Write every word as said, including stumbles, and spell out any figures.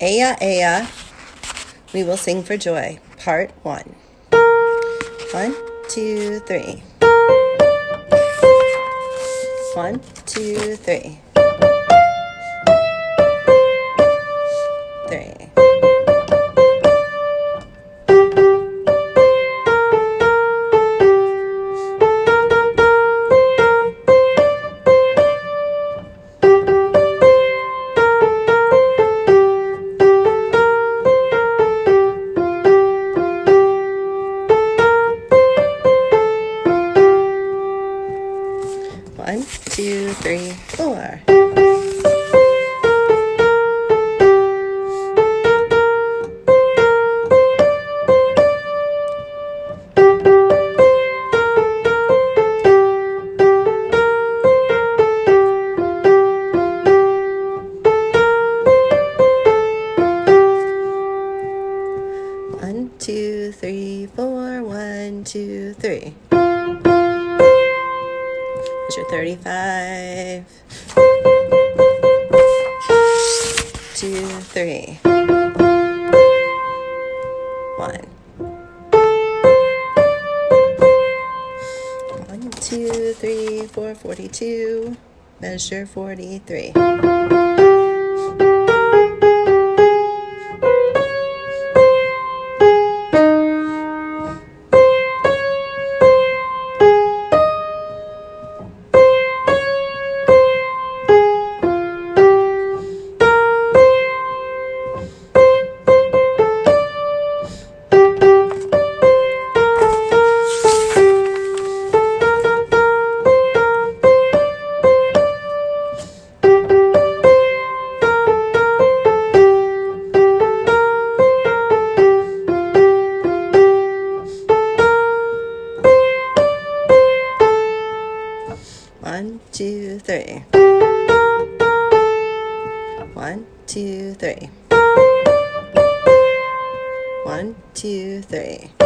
Eya, Eya, we will sing for joy, part one. One, two, three. One, two, three. Three. One, two, three, four. One, two, three, four. One, two, three. Here's your thirty-five. Two, three. One. One, two, three, four, forty-two. Measure forty-three. One, two, three. One, two, three. One, two, three.